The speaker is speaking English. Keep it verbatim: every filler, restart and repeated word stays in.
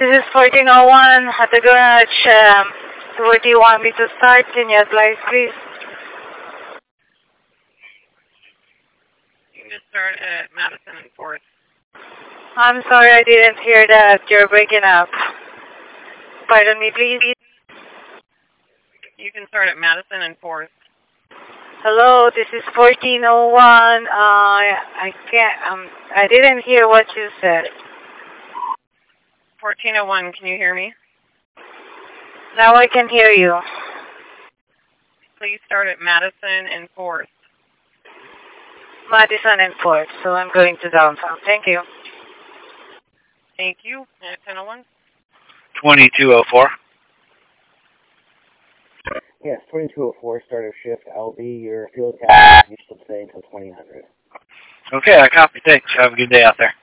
This is fourteen oh one at the garage. Um, where do you want me to start? Can you advise, please? You can start at Madison and fourth. I'm sorry, I didn't hear that. You're breaking up. Pardon me, please. You can start at Madison and fourth. Hello, this is fourteen oh one. Uh, I can't. Um, I didn't hear what you said. fourteen oh one, can you hear me? Now I can hear you. Please start at Madison and fourth. Madison and fourth, so I'm going to downtown. Thank you. Thank you. At ten oh one? twenty-two oh four. Yes, twenty-two oh four, start of shift. I'll be your field captain. You should stay until twenty hundred. Okay, I copy. Thanks. Have a good day out there.